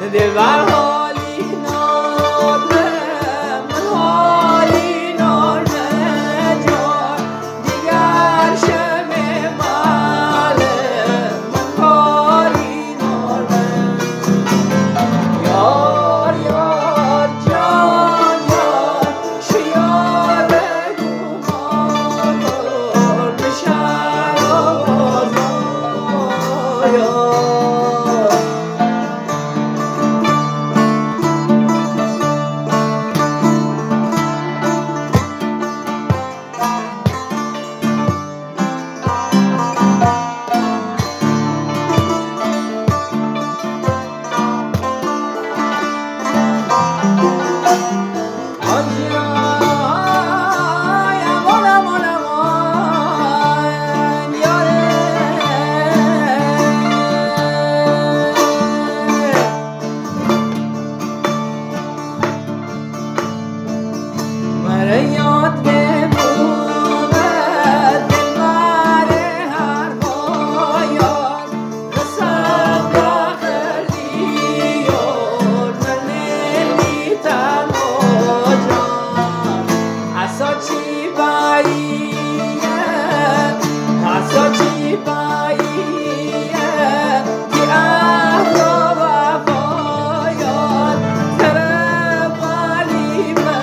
دلبر حالی نارمه من حالی نارمه جان دیگر شمه ماله من حالی نارمه یار یار جان یار شیار گمان بشر آوازان یار یاد بموند دلبر هر یار رسد بخردی یار من نمیتم جان حسا چی باییه حسا چی باییه که عهد و وفا یار تره غریبه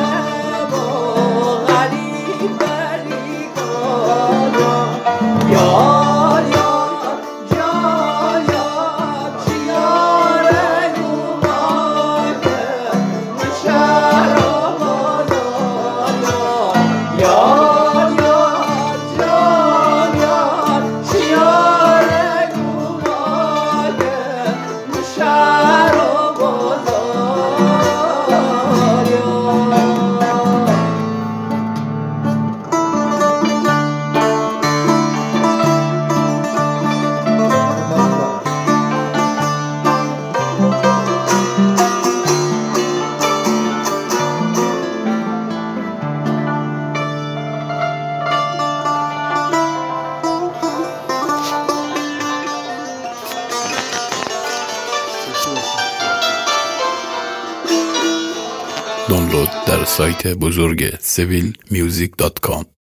یار یار جان یار شیار گمانه من شهر آبادان یار یار جان یار شیار گمانه من شهر آبادان دانلود در سایت بزرگ civilmusic.com